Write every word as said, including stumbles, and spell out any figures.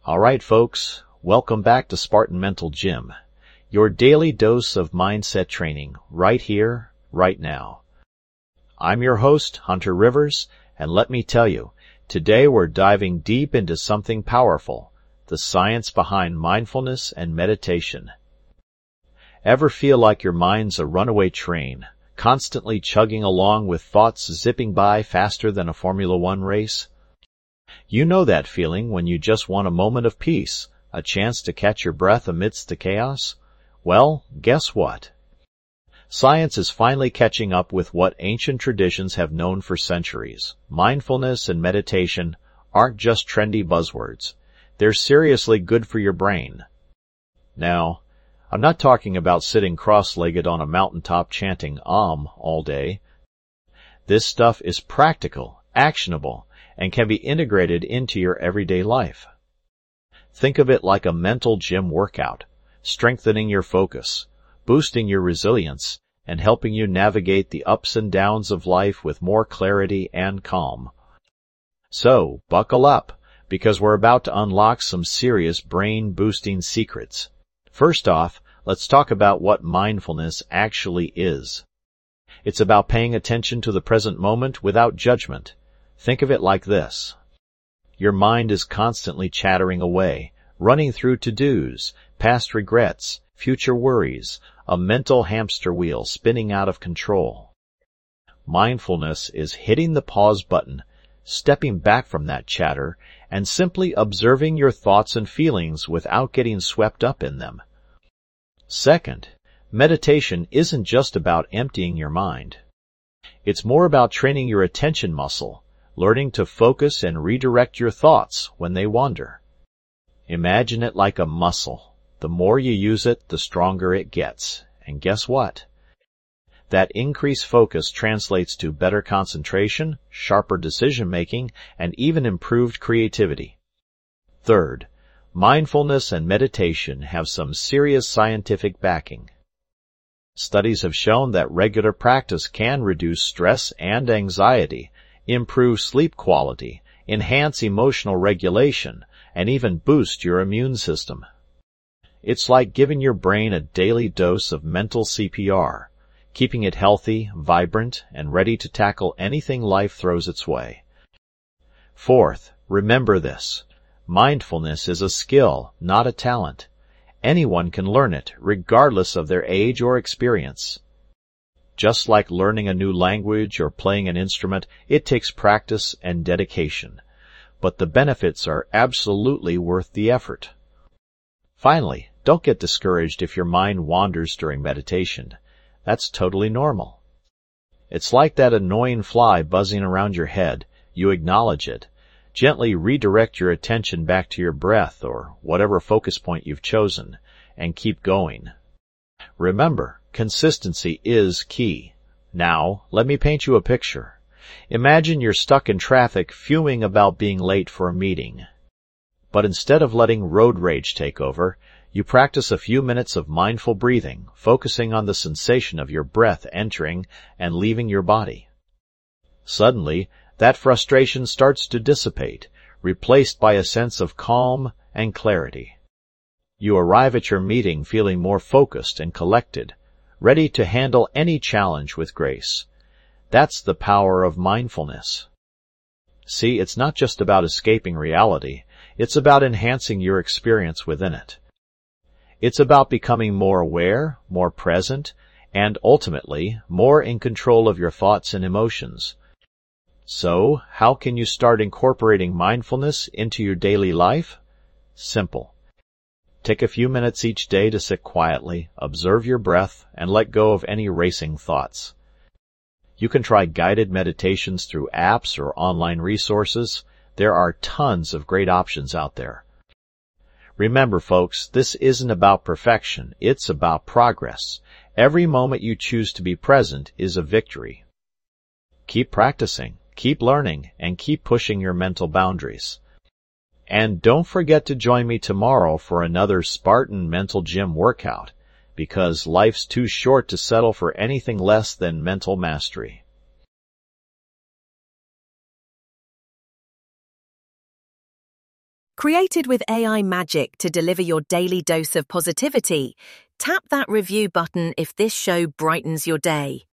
All right, folks, welcome back to Spartan Mental Gym, your daily dose of mindset training right here, right now. I'm your host, Hunter Rivers, and let me tell you, today we're diving deep into something powerful, the science behind mindfulness and meditation. Ever feel like your mind's a runaway train, constantly chugging along with thoughts zipping by faster than a Formula One race? You know that feeling when you just want a moment of peace, a chance to catch your breath amidst the chaos? Well, guess what? Science is finally catching up with what ancient traditions have known for centuries. Mindfulness and meditation aren't just trendy buzzwords. They're seriously good for your brain. Now, I'm not talking about sitting cross-legged on a mountaintop chanting Om all day. This stuff is practical, actionable, and can be integrated into your everyday life. Think of it like a mental gym workout, strengthening your focus, boosting your resilience, and helping you navigate the ups and downs of life with more clarity and calm. So, buckle up, because we're about to unlock some serious brain-boosting secrets. First off, let's talk about what mindfulness actually is. It's about paying attention to the present moment without judgment. Think of it like this. Your mind is constantly chattering away, running through to-dos, past regrets, future worries, a mental hamster wheel spinning out of control. Mindfulness is hitting the pause button, stepping back from that chatter, and simply observing your thoughts and feelings without getting swept up in them. Second, meditation isn't just about emptying your mind. It's more about training your attention muscle, learning to focus and redirect your thoughts when they wander. Imagine it like a muscle. The more you use it, the stronger it gets. And guess what? That increased focus translates to better concentration, sharper decision-making, and even improved creativity. Third, mindfulness and meditation have some serious scientific backing. Studies have shown that regular practice can reduce stress and anxiety, improve sleep quality, enhance emotional regulation, and even boost your immune system. It's like giving your brain a daily dose of mental C P R, keeping it healthy, vibrant, and ready to tackle anything life throws its way. Fourth, remember this. Mindfulness is a skill, not a talent. Anyone can learn it, regardless of their age or experience. Just like learning a new language or playing an instrument, it takes practice and dedication. But the benefits are absolutely worth the effort. Finally, don't get discouraged if your mind wanders during meditation. That's totally normal. It's like that annoying fly buzzing around your head. You acknowledge it. Gently redirect your attention back to your breath or whatever focus point you've chosen, and keep going. Remember, consistency is key. Now, let me paint you a picture. Imagine you're stuck in traffic fuming about being late for a meeting. But instead of letting road rage take over, you practice a few minutes of mindful breathing, focusing on the sensation of your breath entering and leaving your body. Suddenly, that frustration starts to dissipate, replaced by a sense of calm and clarity. You arrive at your meeting feeling more focused and collected, ready to handle any challenge with grace. That's the power of mindfulness. See, it's not just about escaping reality, it's about enhancing your experience within it. It's about becoming more aware, more present, and ultimately, more in control of your thoughts and emotions. So, how can you start incorporating mindfulness into your daily life? Simple. Take a few minutes each day to sit quietly, observe your breath, and let go of any racing thoughts. You can try guided meditations through apps or online resources. There are tons of great options out there. Remember, folks, this isn't about perfection. It's about progress. Every moment you choose to be present is a victory. Keep practicing, keep learning, and keep pushing your mental boundaries. And don't forget to join me tomorrow for another Spartan Mental Gym workout, because life's too short to settle for anything less than mental mastery. Created with A I magic to deliver your daily dose of positivity, tap that review button if this show brightens your day.